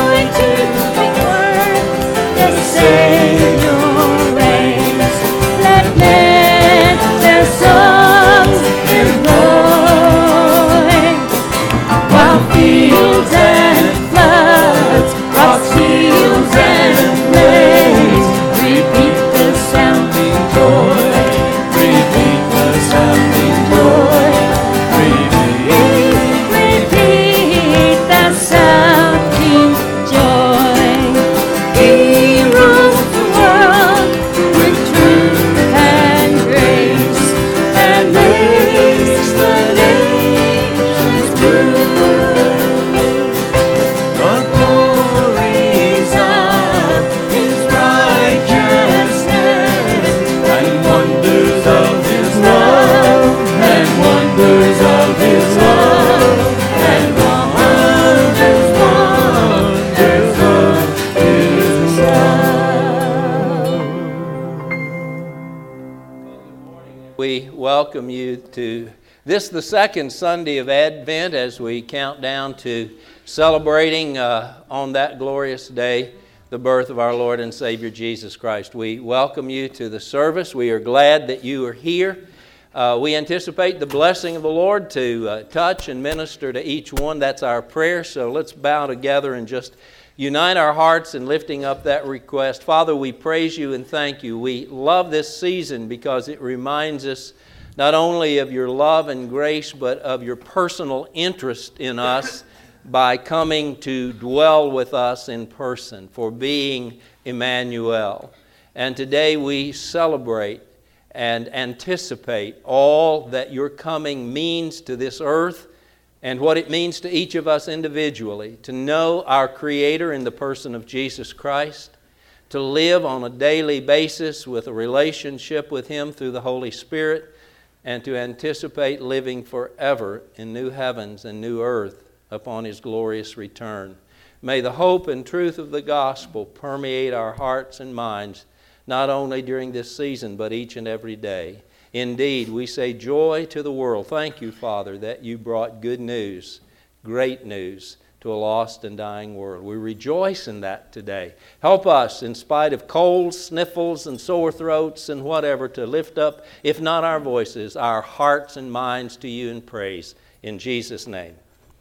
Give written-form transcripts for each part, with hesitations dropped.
welcome you to this, the second Sunday of Advent, as we count down to celebrating on that glorious day the birth of our Lord and Savior Jesus Christ. We welcome you to the service. We are glad that you are here. We anticipate the blessing of the Lord to touch and minister to each one. That's our prayer. So let's bow together and just unite our hearts in lifting up that request. Father, we praise you and thank you. We love this season because it reminds us not only of your love and grace, but of your personal interest in us by coming to dwell with us in person, for being Emmanuel. And today we celebrate and anticipate all that your coming means to this earth and what it means to each of us individually, to know our Creator in the person of Jesus Christ, to live on a daily basis with a relationship with Him through the Holy Spirit, and to anticipate living forever in new heavens and new earth upon His glorious return. May the hope and truth of the gospel permeate our hearts and minds, not only during this season, but each and every day. Indeed, we say joy to the world. Thank you, Father, that you brought good news, great news, to a lost and dying world. We rejoice in that today. Help us, in spite of colds, sniffles, and sore throats and whatever, to lift up, if not our voices, our hearts and minds to you in praise. In Jesus' name.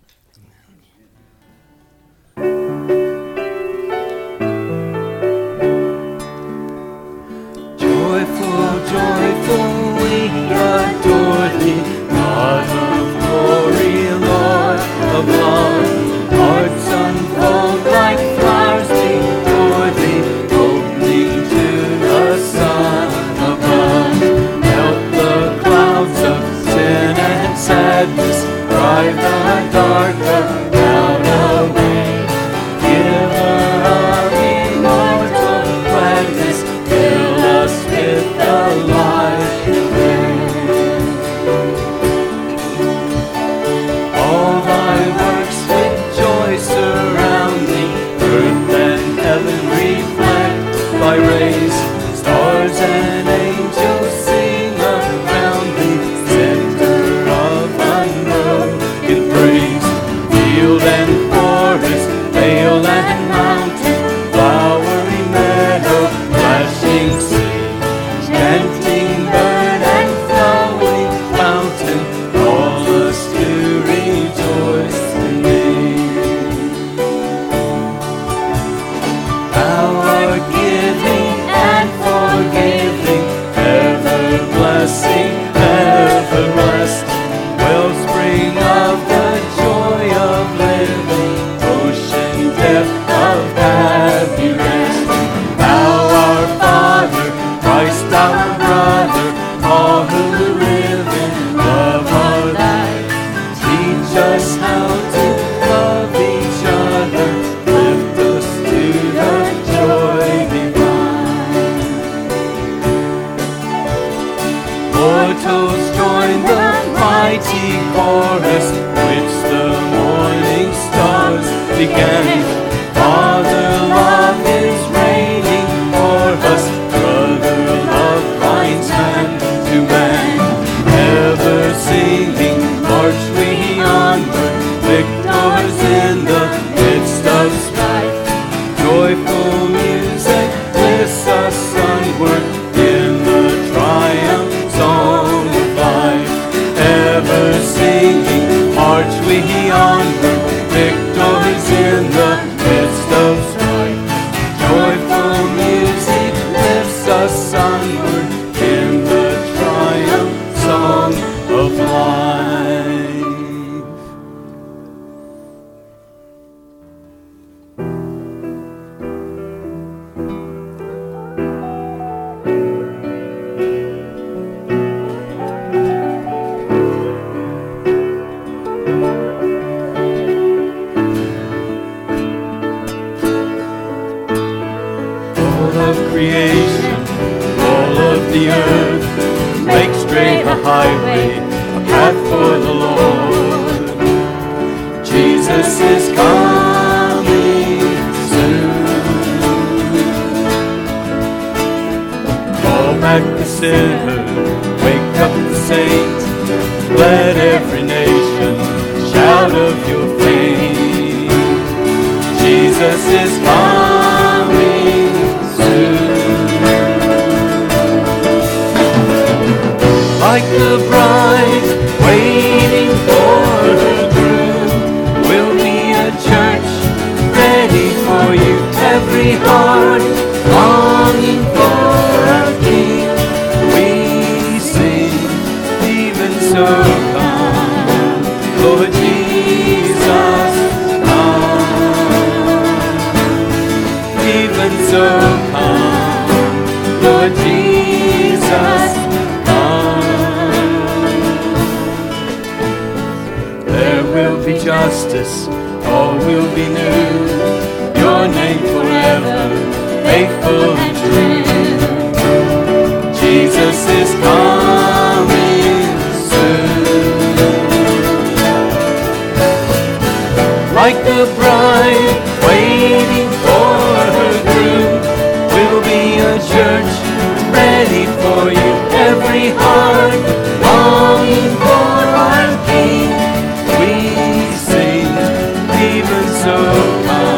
Joyful, we adore thee, God of glory, Lord of love. Hearts unfold like flowers before thee, opening to the sun above. Melt the clouds of sin and sadness, drive the joyful music lifts us onward in the triumph song of life. Ever singing, march we onward, victors in the midst of strife. Joyful music lifts us onward in the triumph song of life. Creation, all of the earth, make straight a highway, a path for the Lord. Jesus is coming soon. Call back the sinner, wake up the saint, let every nation shout of your fame. Jesus is coming soon. Like the bride waiting for her groom, we'll be a church ready for you. Every heart longing for our King. We sing, even so come, Lord Jesus, come. Even so come, Lord Jesus, be justice, all will be new. Your name forever, faithful and true. Jesus is coming soon. Like the bride waiting for her groom, we'll be a church ready for you. Every heart longing for our King. We sing, even so come.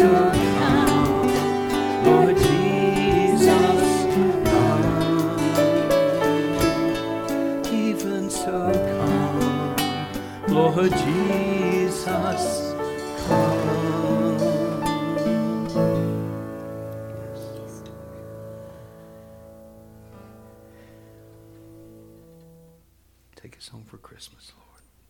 so come, Lord Jesus, come. Even so come, Lord Jesus, come. Take us home for Christmas, Lord.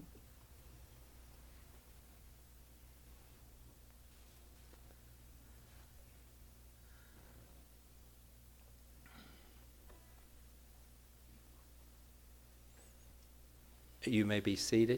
You may be seated.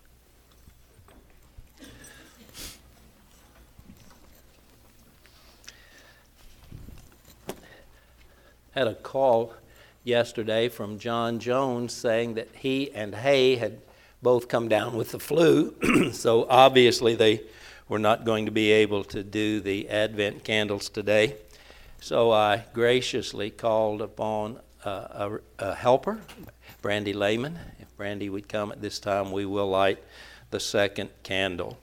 Had a call yesterday from John Jones saying that he and Hay had both come down with the flu, so obviously they were not going to be able to do the Advent candles today. So I graciously called upon a helper, Brandy Lehman. If Brandy would come at this time, we will light the second candle.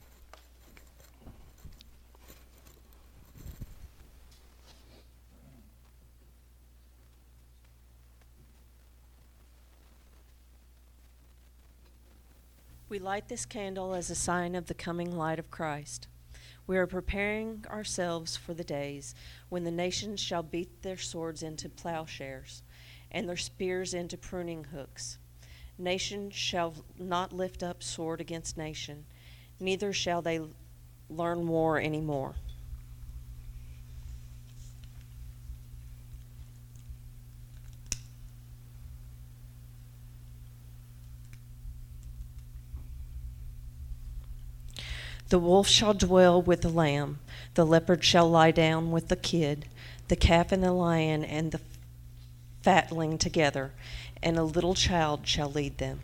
We light this candle as a sign of the coming light of Christ. We are preparing ourselves for the days when the nations shall beat their swords into plowshares and their spears into pruning hooks. Nation shall not lift up sword against nation, neither shall they learn war anymore. The wolf shall dwell with the lamb, the leopard shall lie down with the kid, the calf and the lion and the fatling together, and a little child shall lead them.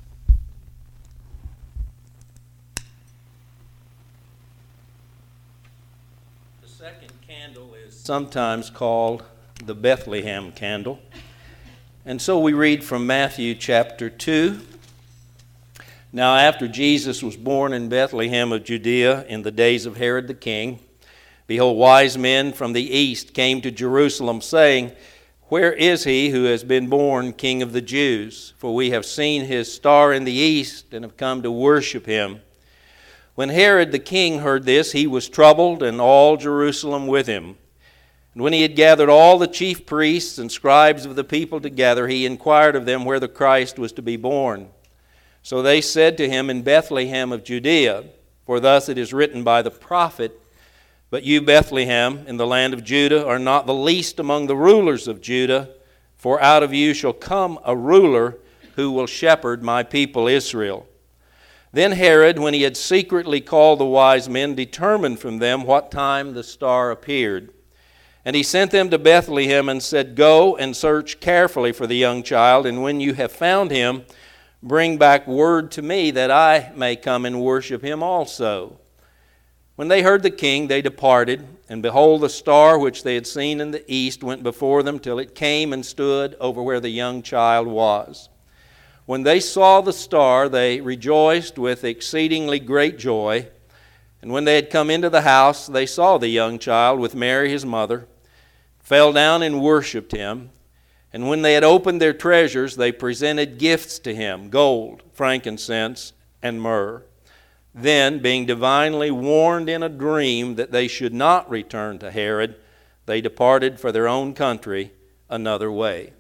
The second candle is sometimes called the Bethlehem candle. And so we read from Matthew chapter 2. Now after Jesus was born in Bethlehem of Judea in the days of Herod the king, behold, wise men from the east came to Jerusalem, saying, Where is he who has been born King of the Jews? For we have seen his star in the east and have come to worship him. When Herod the king heard this, he was troubled, and all Jerusalem with him. And when he had gathered all the chief priests and scribes of the people together, he inquired of them where the Christ was to be born. So they said to him, In Bethlehem of Judea, for thus it is written by the prophet, But you, Bethlehem, in the land of Judah, are not the least among the rulers of Judah, for out of you shall come a ruler who will shepherd my people Israel. Then Herod, when he had secretly called the wise men, determined from them what time the star appeared. And he sent them to Bethlehem and said, Go and search carefully for the young child, and when you have found him, bring back word to me that I may come and worship him also. When they heard the king, they departed, and behold, the star which they had seen in the east went before them till it came and stood over where the young child was. When they saw the star, they rejoiced with exceedingly great joy. And when they had come into the house, they saw the young child with Mary his mother, fell down and worshipped him. And when they had opened their treasures, they presented gifts to him, gold, frankincense, and myrrh. Then, being divinely warned in a dream that they should not return to Herod, they departed for their own country another way.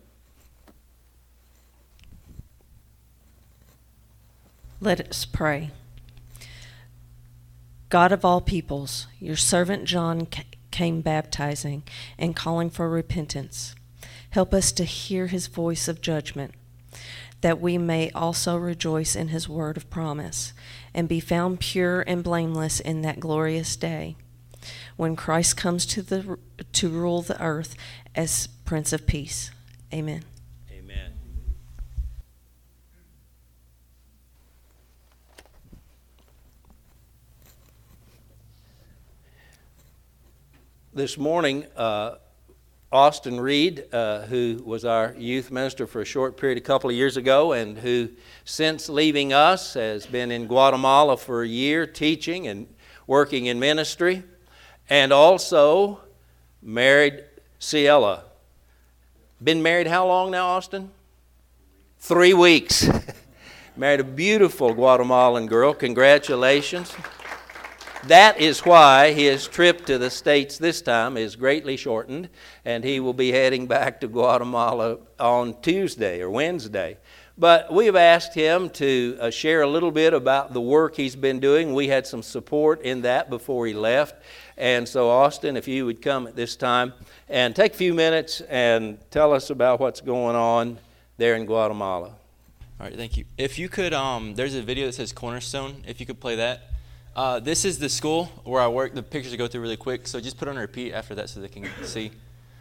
Let us pray. God of all peoples, your servant John came baptizing and calling for repentance. Help us to hear his voice of judgment, that we may also rejoice in his word of promise, and be found pure and blameless in that glorious day, when Christ comes to rule the earth as Prince of Peace. Amen. Amen. This morning, Austin Reed, who was our youth minister for a short period a couple of years ago and who since leaving us has been in Guatemala for a year teaching and working in ministry. and also married Ciela. Been married how long now, Austin? 3 weeks. Married a beautiful Guatemalan girl. Congratulations. That is why his trip to the States this time is greatly shortened, and he will be heading back to Guatemala on Tuesday or Wednesday. But we've asked him to share a little bit about the work he's been doing. We had some support in that before he left. And so, Austin, if you would come at this time and take a few minutes and tell us about what's going on there in Guatemala. All right, thank you. If you could, there's a video that says Cornerstone, if you could play that. This is the school where I work. The pictures will go through really quick, so just put on repeat after that so they can see.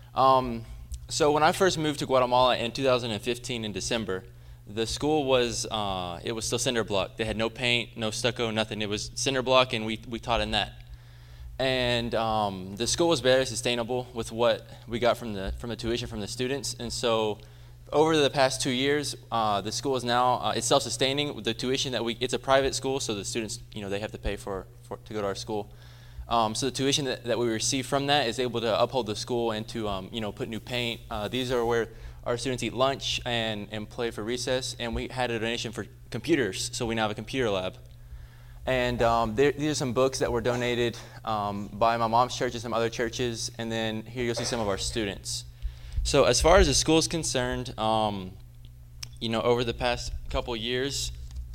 So when I first moved to Guatemala in 2015 in December, the school was, it was still cinder block. They had no paint, no stucco, nothing. It was cinder block, and we taught in that. And the school was very sustainable with what we got from the tuition from the students. And so over the past 2 years, the school is now it's self-sustaining. The tuition that it's a private school, so the students, they have to pay for to go to our school. So the tuition that we receive from that is able to uphold the school and to put new paint. These are where our students eat lunch and play for recess. And we had a donation for computers, so we now have a computer lab. And these are some books that were donated by my mom's church and some other churches. And then here you'll see some of our students. So as far as the school is concerned, over the past couple years,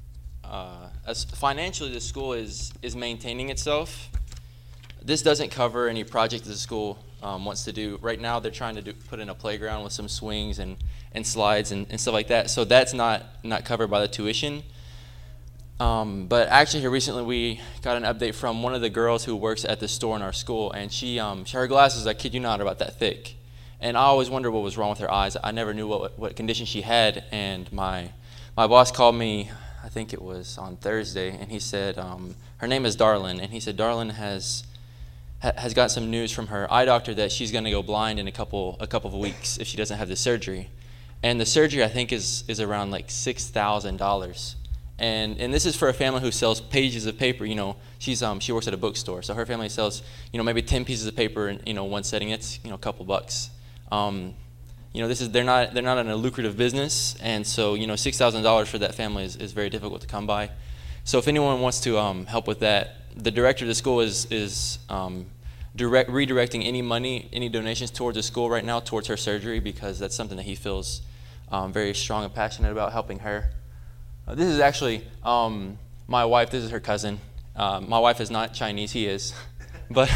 as financially the school is maintaining itself. This doesn't cover any project the school wants to do. Right now they're trying to put in a playground with some swings and slides and stuff like that. So that's not covered by the tuition. But actually here recently we got an update from one of the girls who works at the store in our school, and her glasses, I kid you not, are about that thick. And I always wondered what was wrong with her eyes. I never knew what condition she had. And my boss called me, I think it was on Thursday, and he said, her name is Darlin, and he said Darlin has got some news from her eye doctor that she's going to go blind in a couple of weeks if she doesn't have the surgery. And the surgery, I think, is around like $6,000. And this is for a family who sells pages of paper. She works at a bookstore, so her family sells maybe 10 pieces of paper in one setting. It's a couple bucks. They're not in a lucrative business, and so $6,000 for that family is very difficult to come by. So if anyone wants to help with that, the director of the school is redirecting any donations towards the school right now towards her surgery, because that's something that he feels very strong and passionate about, helping her. This is actually my wife. This is her cousin. My wife is not Chinese. He is, but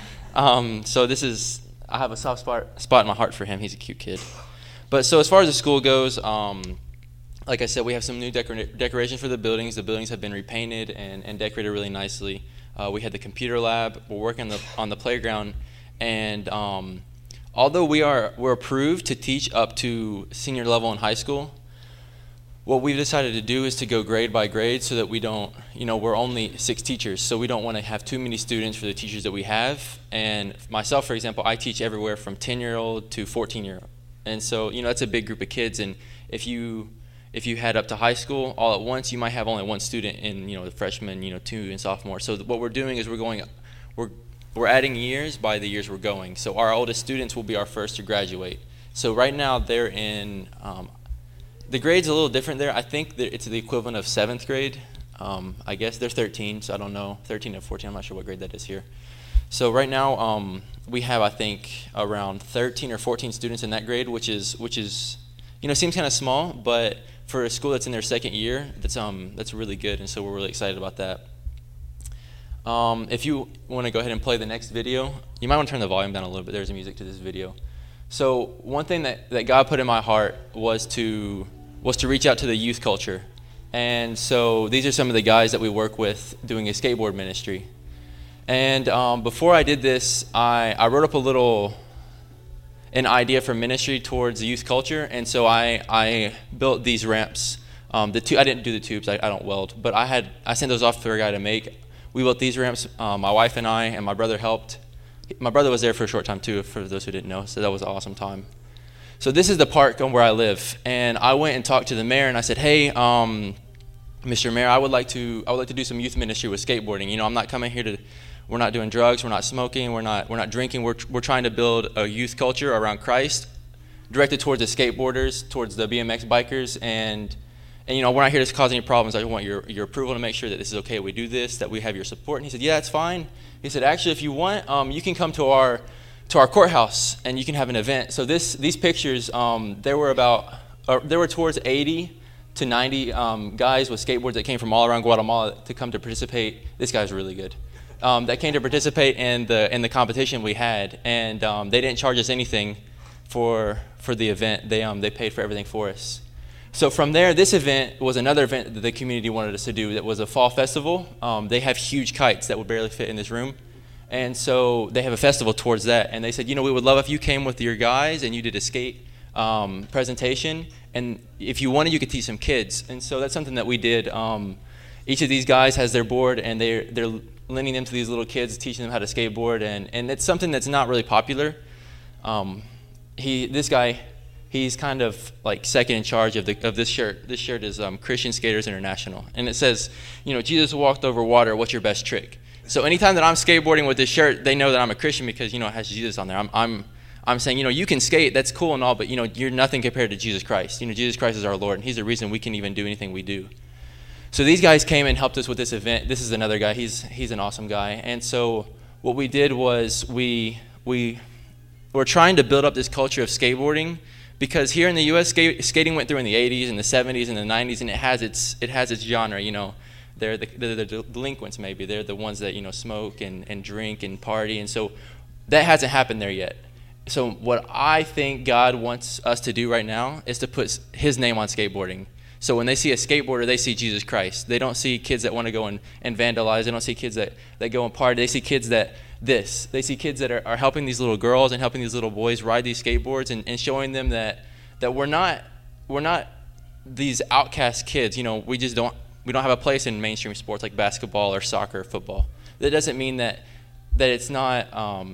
so this is. I have a soft spot in my heart for him. He's a cute kid. But so as far as the school goes, like I said, we have some new decorations for the buildings. The buildings have been repainted and decorated really nicely. We had the computer lab. We're working on the playground, and although we're approved to teach up to senior level in high school, what we've decided to do is to go grade by grade so that we don't, we're only 6 teachers, so we don't want to have too many students for the teachers that we have. And myself, for example, I teach everywhere from 10-year-old to 14-year-old. And so, that's a big group of kids. And if you head up to high school all at once, you might have only one student in, the freshman, 2 and sophomore. So what we're doing is we're adding years by the years we're going. So our oldest students will be our first to graduate. So right now they're in, the grade's a little different there. I think that it's the equivalent of 7th grade. I guess they're 13, so I don't know. 13 or 14, I'm not sure what grade that is here. So right now we have, I think, around 13 or 14 students in that grade, which is seems kind of small, but for a school that's in their 2nd year, that's really good, and so we're really excited about that. If you want to go ahead and play the next video, you might want to turn the volume down a little bit. There's music to this video. So one thing that God put in my heart was to reach out to the youth culture. And so these are some of the guys that we work with doing a skateboard ministry. And before I did this, I wrote up an idea for ministry towards the youth culture. And so I built these ramps. I didn't do the tubes, I don't weld, but I sent those off for a guy to make. We built these ramps, my wife and I, and my brother helped. My brother was there for a short time too, for those who didn't know, so that was an awesome time. So this is the park where I live, and I went and talked to the mayor, and I said, hey, Mr. Mayor, I would like to do some youth ministry with skateboarding. I'm not coming here We're not doing drugs. We're not smoking. We're not drinking. We're trying to build a youth culture around Christ, directed towards the skateboarders, towards the BMX bikers, and we're not here to cause any problems. I want your approval to make sure that this is okay. We do this, that we have your support. And he said, yeah, it's fine. He said, actually, if you want, you can come to our courthouse and you can have an event. So these pictures, there were towards 80 to 90 guys with skateboards that came from all around Guatemala to come to participate. This guy's really good. That came to participate in the competition we had, and they didn't charge us anything for the event. They paid for everything for us. So from there, this event was another event that the community wanted us to do. That was a fall festival. They have huge kites that would barely fit in this room. And so they have a festival towards that. And they said, we would love if you came with your guys and you did a skate presentation. And if you wanted, you could teach some kids. And so that's something that we did. Each of these guys has their board, and they're lending them to these little kids, teaching them how to skateboard. And it's something that's not really popular. This guy, he's kind of like second in charge of this shirt. This shirt is Christian Skaters International. And it says, Jesus walked over water, what's your best trick? So anytime that I'm skateboarding with this shirt, they know that I'm a Christian because, it has Jesus on there. I'm saying, you can skate, that's cool and all, but, you're nothing compared to Jesus Christ. Jesus Christ is our Lord, and he's the reason we can even do anything we do. So these guys came and helped us with this event. This is another guy. He's an awesome guy. And so what we did was we were trying to build up this culture of skateboarding, because here in the U.S., skating went through in the 80s and the 70s and the 90s, and it has its genre, They're the delinquents, maybe. They're the ones that, smoke and drink and party. And so that hasn't happened there yet. So what I think God wants us to do right now is to put his name on skateboarding. So when they see a skateboarder, they see Jesus Christ. They don't see kids that want to go and vandalize. They don't see kids that go and party. They see kids they see kids that are helping these little girls and helping these little boys ride these skateboards and showing them that we're not these outcast kids. We don't have a place in mainstream sports like basketball or soccer or football. That doesn't mean that it's not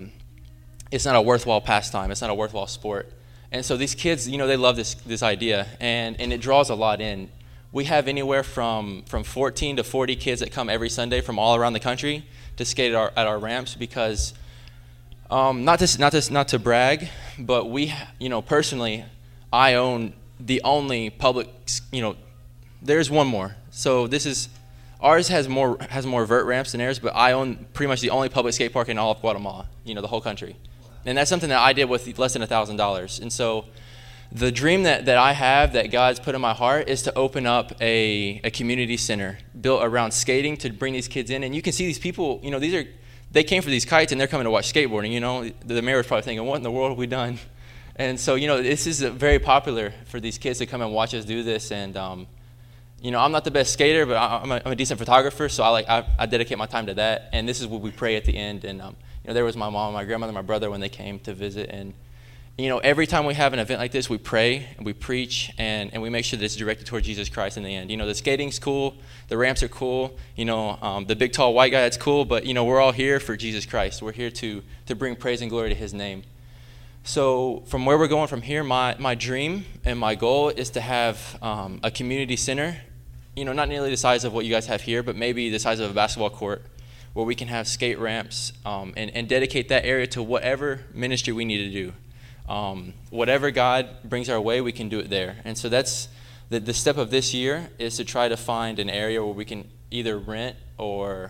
a worthwhile pastime. It's not a worthwhile sport. And so these kids, they love this idea, and it draws a lot in. We have anywhere from 14 to 40 kids that come every Sunday from all around the country to skate at our ramps, because not to brag, but we, personally, I own the only public, there's one more. So ours has more vert ramps than theirs, but I own pretty much the only public skate park in all of Guatemala, the whole country. And that's something that I did with less than $1,000. And so the dream that I have, that God's put in my heart, is to open up a community center built around skating to bring these kids in. And you can see these people, they came for these kites and they're coming to watch skateboarding. The mayor's probably thinking, what in the world have we done? And so, this is very popular for these kids to come and watch us do this. And, I'm not the best skater, but I'm a decent photographer, so I dedicate my time to that. And this is what we pray at the end. And there was my mom, my grandmother, my brother when they came to visit. And every time we have an event like this, we pray and we preach and we make sure that it's directed toward Jesus Christ in the end. The skating's cool, the ramps are cool. The big tall white guy, that's cool. But we're all here for Jesus Christ. We're here to bring praise and glory to His name. So from where we're going from here, my dream and my goal is to have a community center. Not nearly the size of what you guys have here, but maybe the size of a basketball court, where we can have skate ramps and dedicate that area to whatever ministry we need to do. Whatever God brings our way, we can do it there. And so that's the step of this year, is to try to find an area where we can either rent or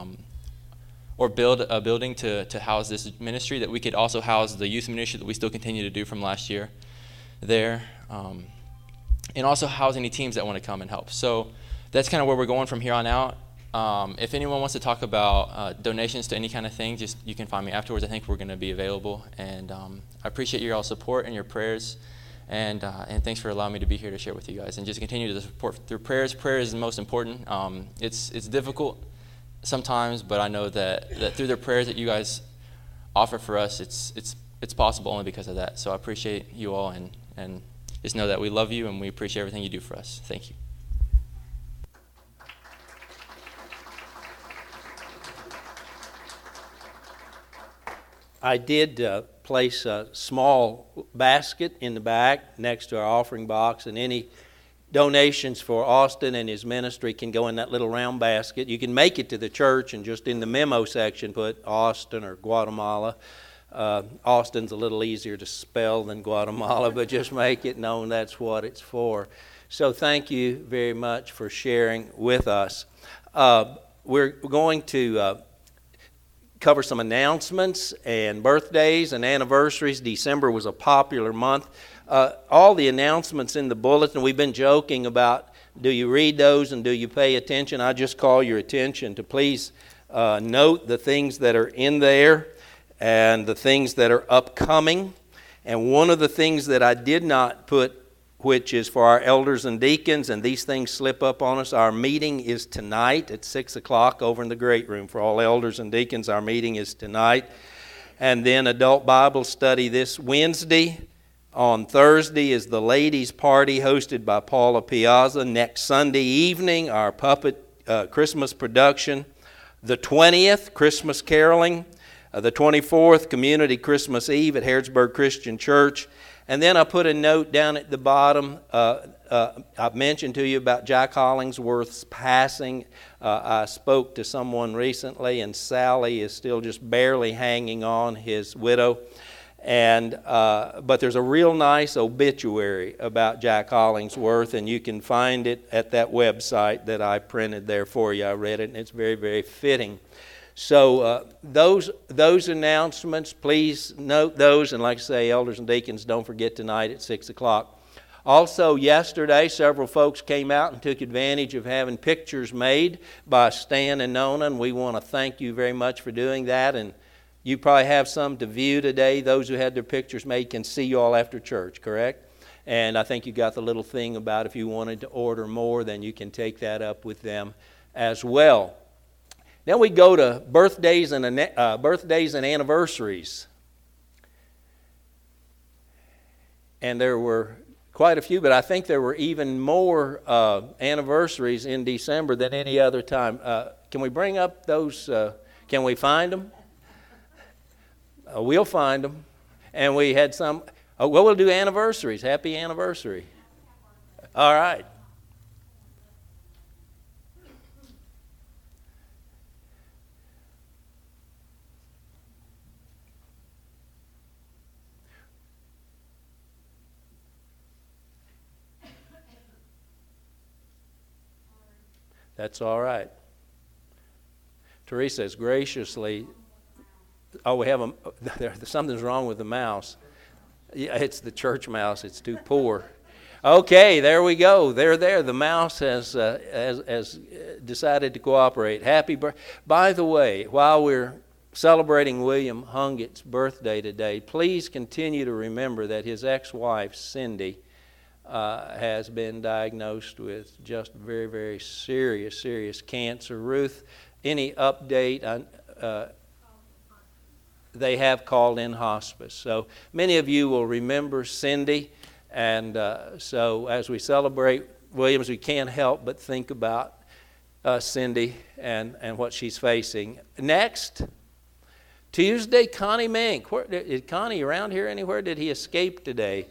build a building to house this ministry, that we could also house the youth ministry that we still continue to do from last year there. And also house any teams that want to come and help. So that's kind of where we're going from here on out. If anyone wants to talk about donations to any kind of thing, you can find me afterwards. I think we're going to be available. And I appreciate your all support and your prayers. And thanks for allowing me to be here to share with you guys. And just continue to support through prayers. Prayer is the most important. It's difficult sometimes, but I know that through the prayers that you guys offer for us, it's possible only because of that. So I appreciate you all, and just know that we love you and we appreciate everything you do for us. Thank you. I did place a small basket in the back next to our offering box, and any donations for Austin and his ministry can go in that little round basket. You can make it to the church and just in the memo section put Austin or Guatemala. Austin's a little easier to spell than Guatemala, but just make it known that's what it's for. So thank you very much for sharing with us. We're going to cover some announcements and birthdays and anniversaries. December was a popular month. All the announcements in the bulletin, we've been joking about, do you read those and do you pay attention? I just call your attention to please note the things that are in there and the things that are upcoming. And one of the things that I did not put, which is for our elders and deacons, and these things slip up on us, our meeting is tonight at 6 o'clock over in the great room. For all elders and deacons, our meeting is tonight. And then adult Bible study this Wednesday. On Thursday is the ladies' party hosted by Paula Piazza. Next Sunday evening, our puppet Christmas production. The 20th, Christmas caroling. The 24th, Community Christmas Eve at Harrodsburg Christian Church. And then I put a note down at the bottom. I've mentioned to you about Jack Hollingsworth's passing. I spoke to someone recently, and Sally is still just barely hanging on, his widow. But there's a real nice obituary about Jack Hollingsworth, and you can find it at that website that I printed there for you. I read it, and it's very, very fitting. So those announcements, please note those. And like I say, elders and deacons, don't forget tonight at 6 o'clock. Also, yesterday, several folks came out and took advantage of having pictures made by Stan and Nona, and we want to thank you very much for doing that. And you probably have some to view today. Those who had their pictures made can see you all after church, correct? And I think you got the little thing about if you wanted to order more, then you can take that up with them as well. Then we go to birthdays and anniversaries. And there were quite a few, but I think there were even more anniversaries in December than any other time. Can we bring up those? Can we find them? We'll find them. And we had some. We'll do anniversaries. Happy anniversary. All right. That's all right. Teresa has graciously. Oh, we have something's wrong with the mouse. Yeah, it's the church mouse. It's too poor. Okay, there we go. They're there. The mouse has decided to cooperate. Happy birthday. By the way, while we're celebrating William Hungett's birthday today, please continue to remember that his ex-wife, Cindy, has been diagnosed with just very, very serious cancer. Ruth, any update? They have called in hospice. So many of you will remember Cindy. And so as we celebrate Williams, we can't help but think about Cindy and what she's facing. Next, Tuesday, Connie Mink. Is Connie around here anywhere? Did he escape today?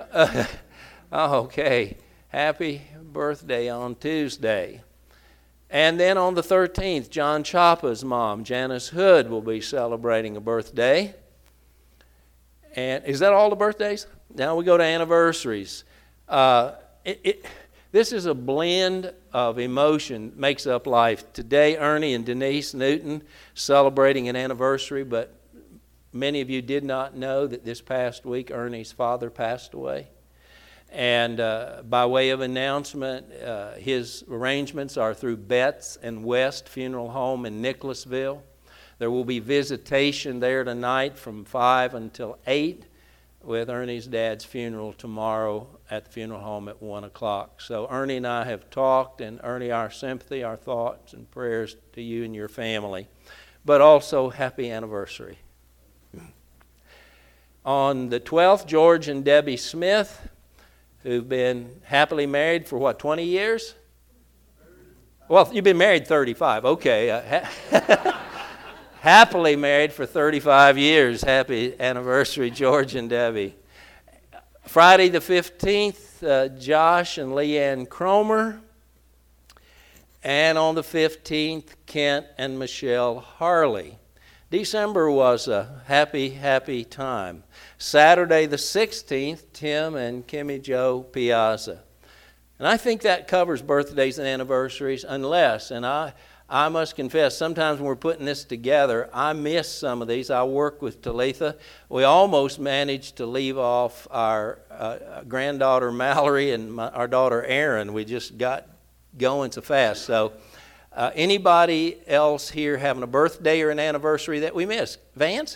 Okay. Happy birthday on Tuesday. And then on the 13th, John Choppa's mom, Janice Hood, will be celebrating a birthday. And is that all the birthdays? Now we go to anniversaries. This is a blend of emotion, makes up life. Today, Ernie and Denise Newton celebrating an anniversary, but many of you did not know that this past week Ernie's father passed away. And by way of announcement, his arrangements are through Betts and West Funeral Home in Nicholasville. There will be visitation there tonight from 5 until 8, with Ernie's dad's funeral tomorrow at the funeral home at 1 o'clock. So Ernie and I have talked, and Ernie, our sympathy, our thoughts and prayers to you and your family. But also, happy anniversary. On the 12th, George and Debbie Smith, who've been happily married for 20 years? Well, you've been married 35. Okay. Happily married for 35 years. Happy anniversary, George and Debbie. Friday the 15th, Josh and Leanne Cromer. And on the 15th, Kent and Michelle Harley. December was a happy, happy time. Saturday the 16th, Tim and Kimmy Jo Piazza. And I think that covers birthdays and anniversaries, unless, and I must confess, sometimes when we're putting this together, I miss some of these. I work with Talitha. We almost managed to leave off our granddaughter Mallory and our daughter Erin. We just got going so fast. So anybody else here having a birthday or an anniversary that we missed? Vance?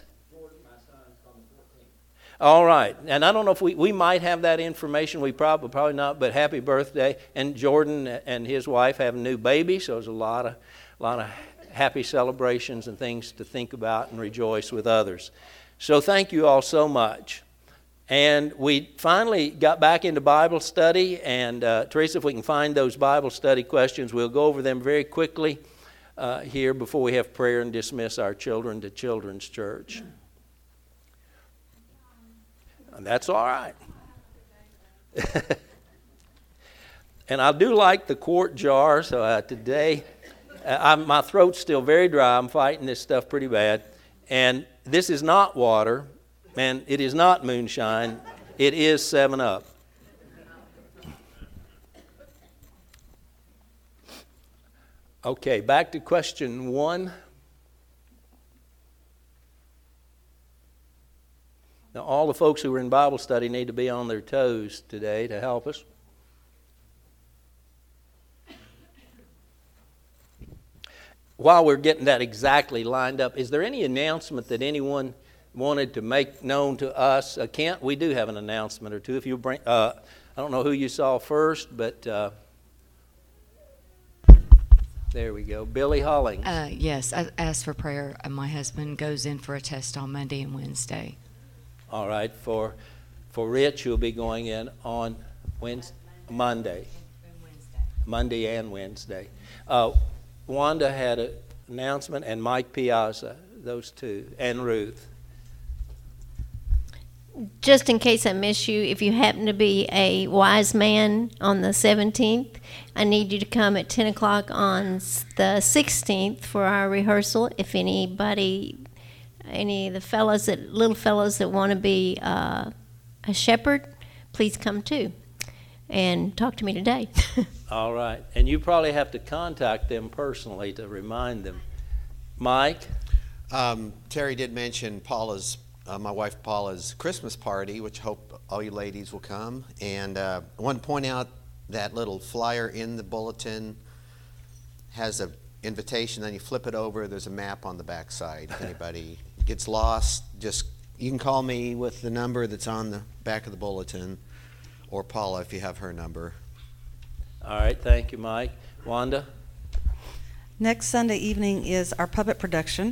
All right, and I don't know if we might have that information. We probably not, but happy birthday. And Jordan and his wife have a new baby, so there's a lot of happy celebrations and things to think about and rejoice with others. So thank you all so much. And we finally got back into Bible study, and Teresa, if we can find those Bible study questions, we'll go over them very quickly here before we have prayer and dismiss our children to Children's Church. And that's all right. And I do like the quart jar, so today my throat's still very dry. I'm fighting this stuff pretty bad. And this is not water, and it is not moonshine. It is 7-Up. Okay, back to question 1. Now, all the folks who are in Bible study need to be on their toes today to help us. While we're getting that exactly lined up, is there any announcement that anyone wanted to make known to us? Kent, we do have an announcement or two. If you bring, I don't know who you saw first, but there we go. Billy Hollings. Yes, I asked for prayer. My husband goes in for a test on Monday and Wednesday. All right, for Rich, who'll be going in on Monday and Wednesday. Wanda had an announcement, and Mike Piazza, those two, and Ruth. Just in case I miss you, if you happen to be a wise man on the 17th, I need you to come at 10 o'clock on the 16th for our rehearsal. If anybody, any of the little fellows that want to be a shepherd, please come too and talk to me today. All right. And you probably have to contact them personally to remind them. Mike? Terry did mention Paula's, my wife Paula's Christmas party, which I hope all you ladies will come. And I want to point out that little flyer in the bulletin has an invitation. Then you flip it over, there's a map on the back side. If anybody gets lost, you can call me with the number that's on the back of the bulletin, or Paula if you have her number. All right, thank you, Mike. Wanda? Next Sunday evening is our puppet production.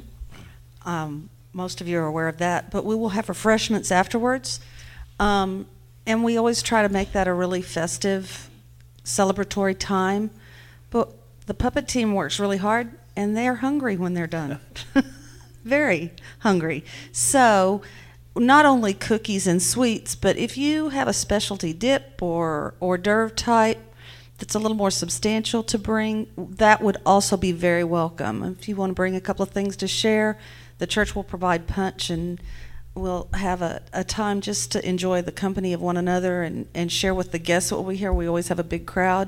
Most of you are aware of that, but we will have refreshments afterwards. And we always try to make that a really festive, celebratory time. But the puppet team works really hard, and they're hungry when they're done. Very hungry. So not only cookies and sweets, but if you have a specialty dip or hors d'oeuvre type that's a little more substantial to bring, that would also be very welcome. If you want to bring a couple of things to share, the church will provide punch, and we'll have a time just to enjoy the company of one another and share with the guests what we hear. We always have a big crowd.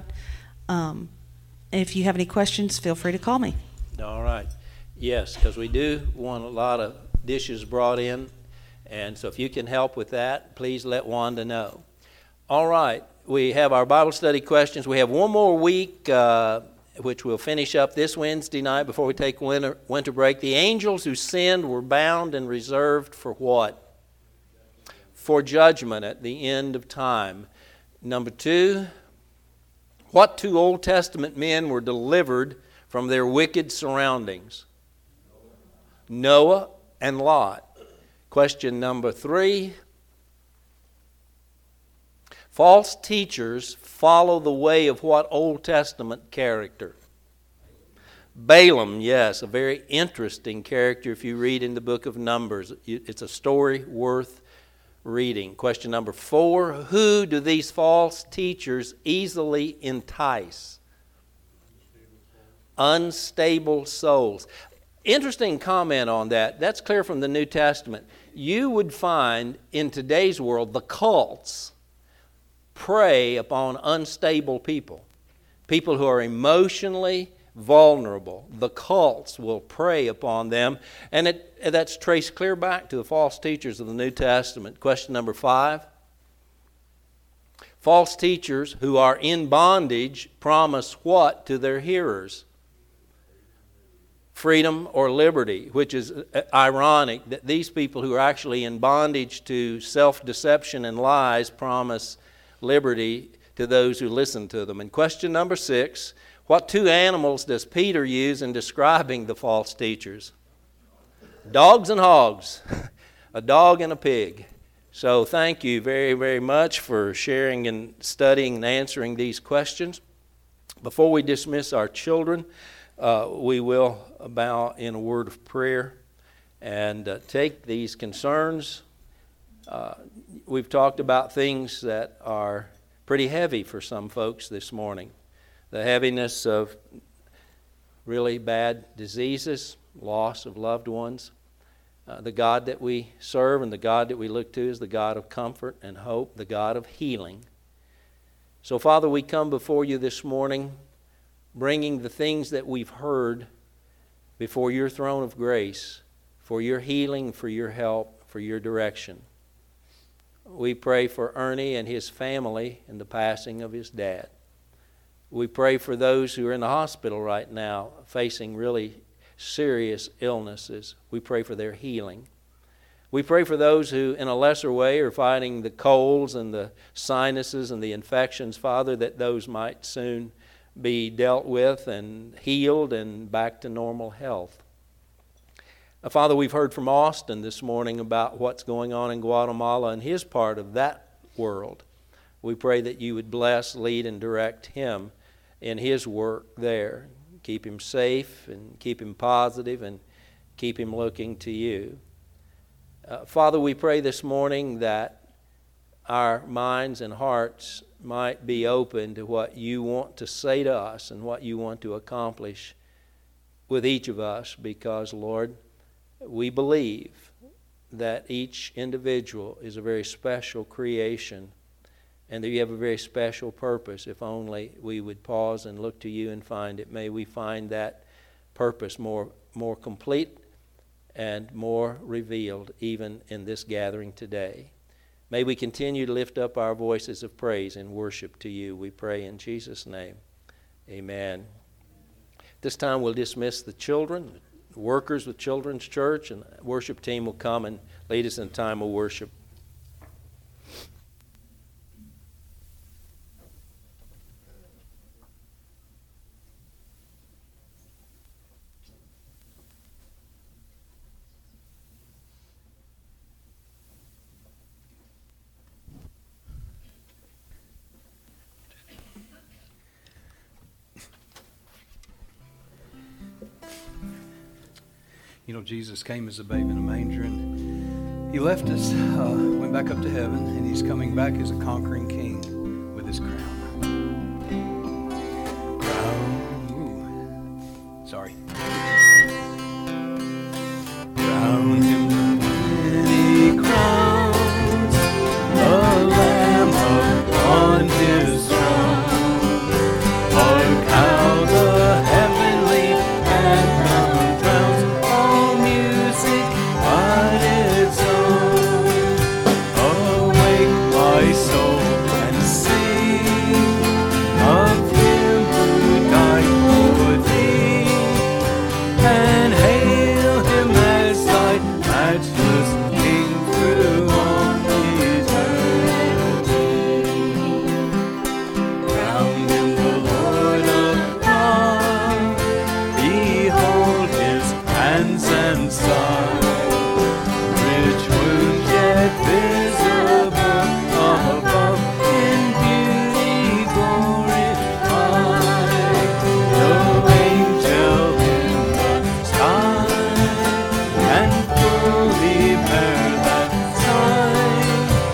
If you have any questions, feel free to call me. All right. Yes, because we do want a lot of dishes brought in. And so if you can help with that, please let Wanda know. All right. We have our Bible study questions. We have one more week, which we'll finish up this Wednesday night before we take winter break. The angels who sinned were bound and reserved for what? For judgment at the end of time. Number 2, what 2 Old Testament men were delivered from their wicked surroundings? Noah and Lot. Question number 3. False teachers follow the way of what Old Testament character? Balaam, yes, a very interesting character if you read in the book of Numbers. It's a story worth reading. Question number 4, who do these false teachers easily entice? Unstable souls. Interesting comment on that. That's clear from the New Testament. You would find in today's world the cults prey upon unstable people. People who are emotionally vulnerable. The cults will prey upon them. And that's traced clear back to the false teachers of the New Testament. Question number 5. False teachers who are in bondage promise what to their hearers? Freedom or liberty, which is ironic that these people who are actually in bondage to self-deception and lies promise liberty to those who listen to them. And question number 6, what 2 animals does Peter use in describing the false teachers? Dogs and hogs. A dog and a pig. So thank you very, very much for sharing and studying and answering these questions. Before we dismiss our children, we will bow in a word of prayer and take these concerns. We've talked about things that are pretty heavy for some folks this morning. The heaviness of really bad diseases, loss of loved ones. The God that we serve and the God that we look to is the God of comfort and hope, the God of healing. So, Father, we come before you this morning bringing the things that we've heard before your throne of grace for your healing, for your help, for your direction. We pray for Ernie and his family and the passing of his dad. We pray for those who are in the hospital right now facing really serious illnesses. We pray for their healing. We pray for those who in a lesser way are fighting the colds and the sinuses and the infections, Father, that those might soon be dealt with and healed and back to normal health. Father, we've heard from Austin this morning about what's going on in Guatemala and his part of that world. We pray that you would bless, lead, and direct him in his work there. Keep him safe and keep him positive and keep him looking to you. Father, we pray this morning that our minds and hearts might be open to what you want to say to us and what you want to accomplish with each of us, because, Lord, we believe that each individual is a very special creation and that you have a very special purpose. If only we would pause and look to you and find it. May we find that purpose more complete and more revealed even in this gathering today. May we continue to lift up our voices of praise and worship to you. We pray in Jesus' name. Amen. This time we'll dismiss the children, the workers with Children's Church, and the worship team will come and lead us in a time of worship. You know, Jesus came as a babe in a manger, and he left us, went back up to heaven, and he's coming back as a conquering king with his crown. Crown him many crowns, a lamb upon his throne. Hark how the heavenly anthem drowns all music but its own. Awake my soul and sing of him who died for thee, and hail him as thy matchless King through all eternity. Crown him the Lord of God, behold his hands and side, rich wound yet visible above, in beauty glorified. No angel in the sky can fully bear that sight.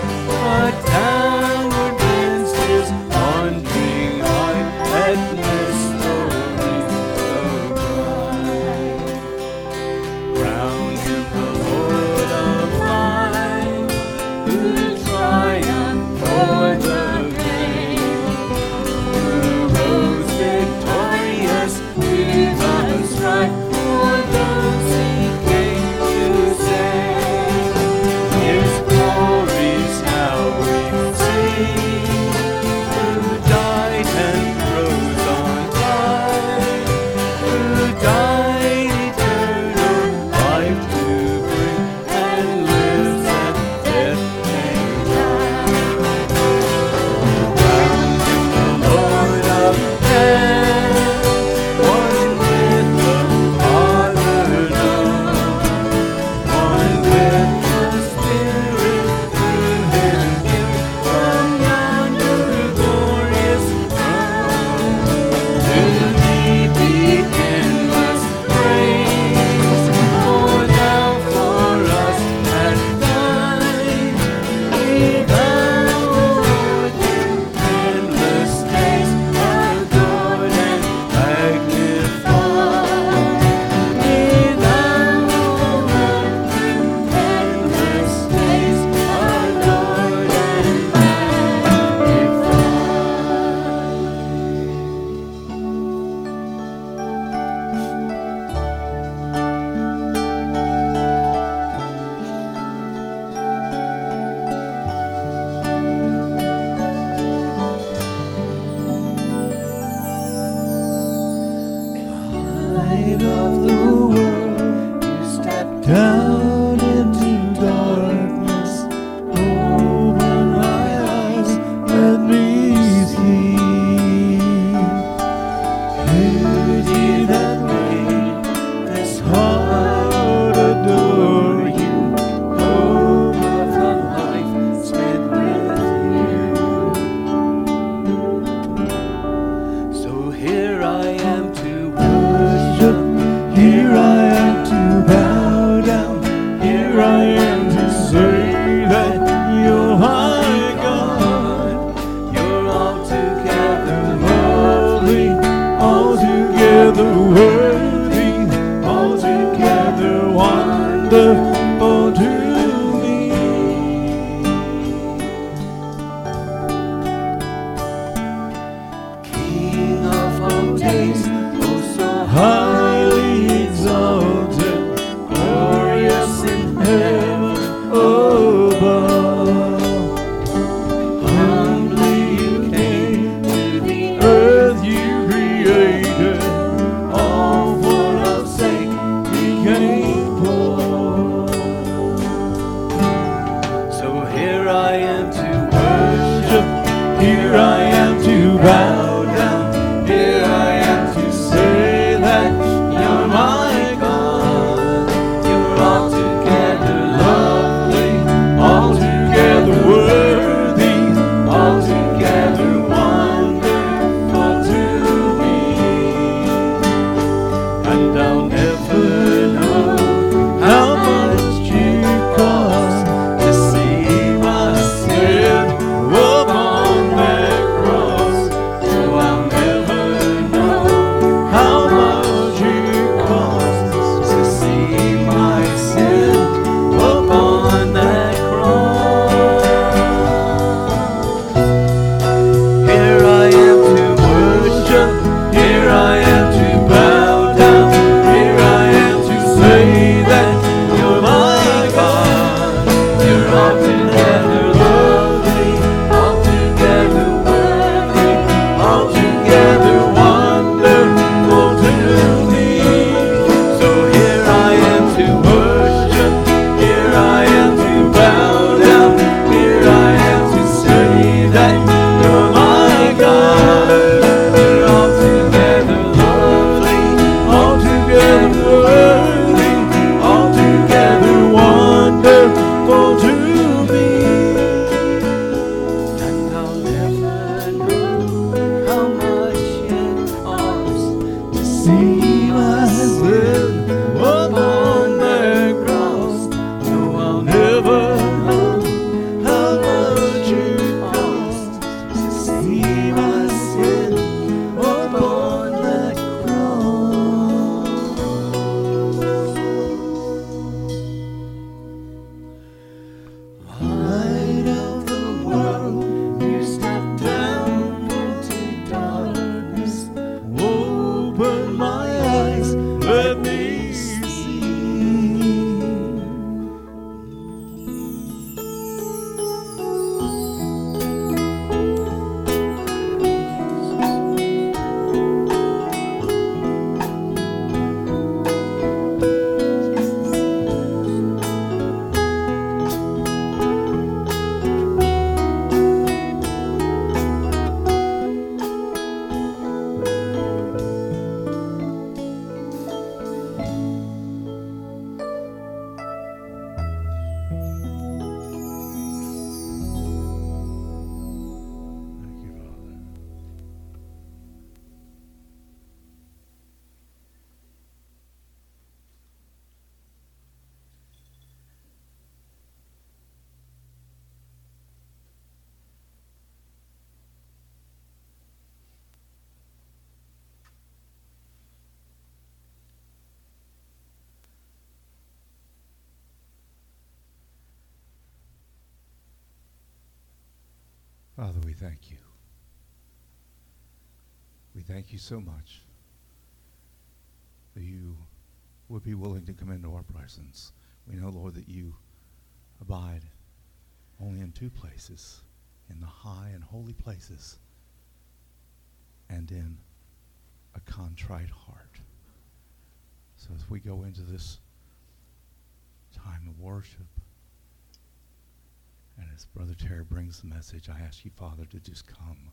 down into darkness. Open my eyes, let me see. Beauty that made this heart adore you. Hope of a life spent with you. So here I am to worship. Here I am to bow down. Here I am to say that you're my God. You're altogether lovely, altogether worthy, altogether wonderful to me. King of all days, oh so highly exalted, glorious in heaven above. Humbly you came to the earth you created, all for love's sake became poor. So here I am to worship, here I am to bow down, here I am to say that you're my God. You're altogether lovely, altogether worthy, altogether wonderful to me. And I'll never know how much it cost to see my sin upon that cross. Oh, I'll never know how much it costs to see my sin upon that cross. Here I am to worship, here I am to bow down, here I am to say that you're my God. You're altogether lovely, altogether worthy, altogether wonderful to me. So here I am to worship, here I am to bow down, here I am to say that you're my God. You're altogether lovely, altogether worthy, altogether wonderful to me. And I'll never know how much it costs to see my sin upon that cross. No, I'll never know how much it costs to see my sin upon that cross. Light of the world, you step down into darkness. Open my eyes, let me see. Thank you, Father. Father, we thank you. We thank you so much that you would be willing to come into our presence. We know, Lord, that you abide only in two places, in the high and holy places and in a contrite heart. So as we go into this worship. And as Brother Terry brings the message, I ask you, Father, to just come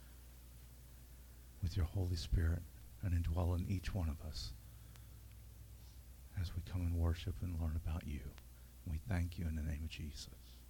with your Holy Spirit and indwell in each one of us as we come and worship and learn about you. We thank you in the name of Jesus.